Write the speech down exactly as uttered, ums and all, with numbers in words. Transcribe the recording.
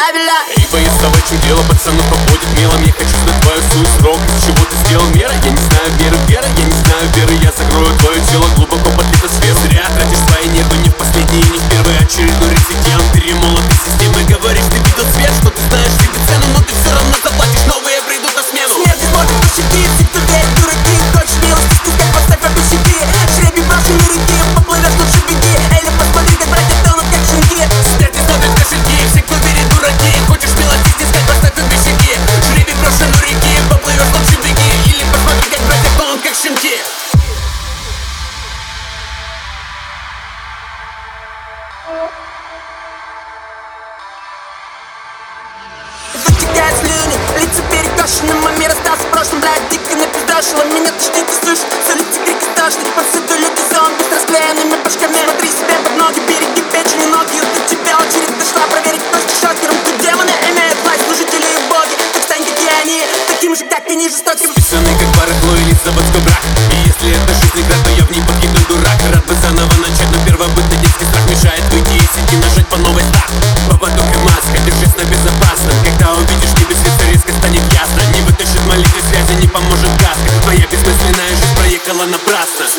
правильно. Эй, боец, давай, в чем дело, пацану походит мелом. Я хочу знать твою суть, срок, из чего ты сделал мера. Я не знаю веры, вера, я не знаю веры. Я закрою твое тело глубоко под литосферу. Зря тратишь свои нервы, не в последний и не в первый очередной резидент. Перемолотой системы, говоришь, ты видел свет, что ты знаешь себе цену, но ты все равно заплатишь, новые придут на смену. Смерть может пощадить, все, кто верит, дураки. Хочешь милости снискать, поставь обещаки. Жребий брошенный реки, поплывешь, лучше беги. Эля, посмотри, как братья тонут, как щенки. Смерть смотрят кошельки, все, кто верит, дураки. Хочешь милости снискать, поставь обещаки. Жребий брошенный реки, поплывешь, лучше беги. Или посмотри, как братья тонут, как щенки. Вытекают слюни, лица перекошены. Мой мир остался в прошлом, блядь, дико напиздошило. Меня тошнит и слышишь, с улицы крики истошные. Повсюду люди зомби с расклеенными башками. Смотри себе под ноги, береги печень и ноги. До тебя очередь дошла, проверить точки шокером. Тут демоны имеют власть, служители и боги. Так стань, как и они, таким же, как они, жестоким. Списанный как барахло или заводской брак. И если это жизнь игра, то я в ней погибну, дурак. Рад бы заново начать, но первобытный детский страх мешает выйти из сети, нажать по новой старт. Поводок и маска, держись на безопасном. Когда увидишь небе свет, резко станет ясно. Не вытащит молитвы связи, не поможет каска. Твоя бессмысленная жизнь проехала напрасно.